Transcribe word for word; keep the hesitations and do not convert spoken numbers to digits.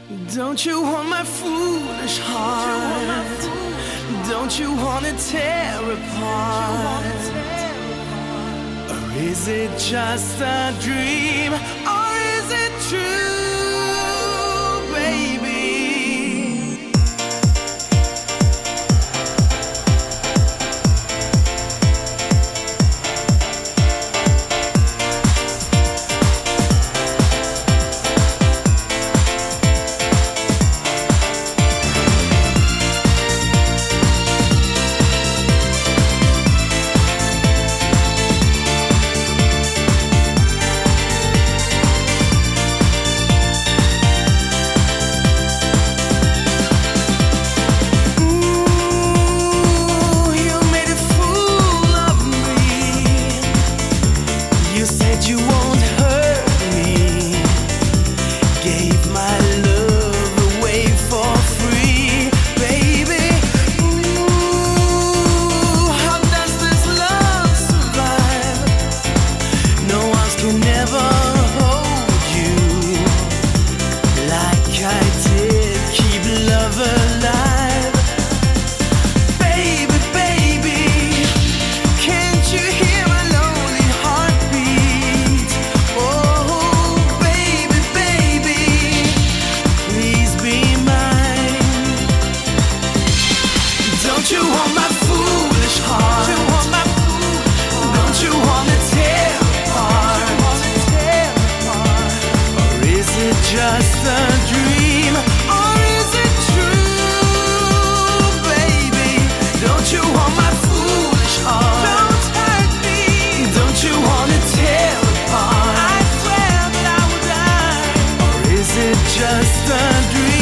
Don't you want my foolish heart? Don't you want to tear apart? Or is it just a dream? Or is it true, baby? Just a dream, or is it true, baby? Don't you want my foolish heart? Don't hurt me. Don't you want to tear apart? I swear that I will die. Or is it just a dream?